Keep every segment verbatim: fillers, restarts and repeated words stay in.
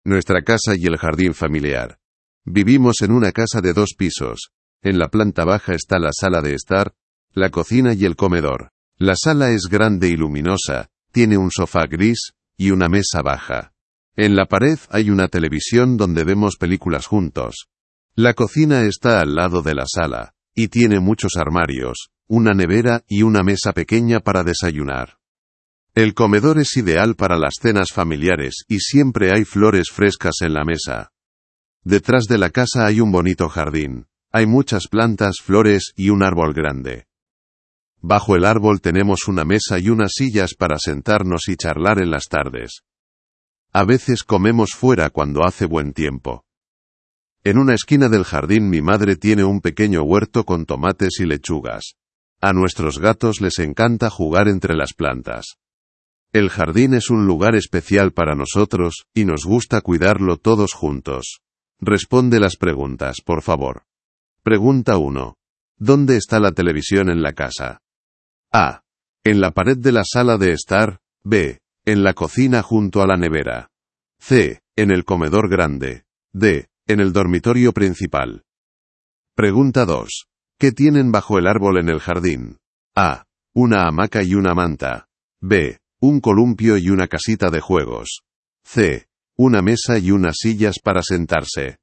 Nuestra casa y el jardín familiar. Vivimos en una casa de dos pisos. En la planta baja está la sala de estar, la cocina y el comedor. La sala es grande y luminosa, tiene un sofá gris y una mesa baja. En la pared hay una televisión donde vemos películas juntos. La cocina está al lado de la sala, y tiene muchos armarios, una nevera y una mesa pequeña para desayunar. El comedor es ideal para las cenas familiares y siempre hay flores frescas en la mesa. Detrás de la casa hay un bonito jardín. Hay muchas plantas, flores y un árbol grande. Bajo el árbol tenemos una mesa y unas sillas para sentarnos y charlar en las tardes. A veces comemos fuera cuando hace buen tiempo. En una esquina del jardín mi madre tiene un pequeño huerto con tomates y lechugas. A nuestros gatos les encanta jugar entre las plantas. El jardín es un lugar especial para nosotros, y nos gusta cuidarlo todos juntos. Responde las preguntas, por favor. Pregunta uno. ¿Dónde está la televisión en la casa? A. En la pared de la sala de estar. B. En la cocina junto a la nevera. C. En el comedor grande. D. En el dormitorio principal. Pregunta dos. ¿Qué tienen bajo el árbol en el jardín? A. Una hamaca y una manta. B. Un columpio y una casita de juegos. C. Una mesa y unas sillas para sentarse.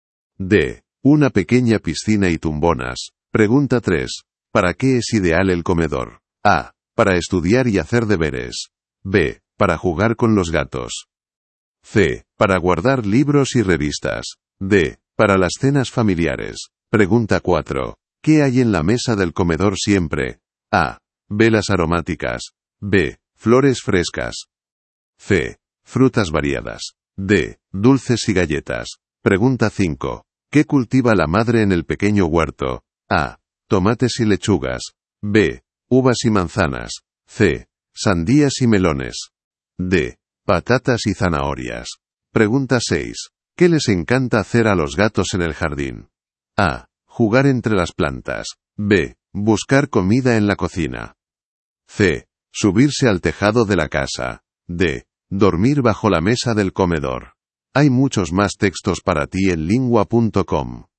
D. Una pequeña piscina y tumbonas. Pregunta tres. ¿Para qué es ideal el comedor? A. Para estudiar y hacer deberes. B. Para jugar con los gatos. C. Para guardar libros y revistas. D. Para las cenas familiares. Pregunta cuatro. ¿Qué hay en la mesa del comedor siempre? A. Velas aromáticas. B. Flores frescas. C. Frutas variadas. D. Dulces y galletas. Pregunta cinco. ¿Qué cultiva la madre en el pequeño huerto? A. Tomates y lechugas. B. Uvas y manzanas. C. Sandías y melones. D. Patatas y zanahorias. Pregunta seis. ¿Qué les encanta hacer a los gatos en el jardín? A. Jugar entre las plantas. B. Buscar comida en la cocina. C. Subirse al tejado de la casa. D. Dormir bajo la mesa del comedor. Hay muchos más textos para ti en lingua punto com.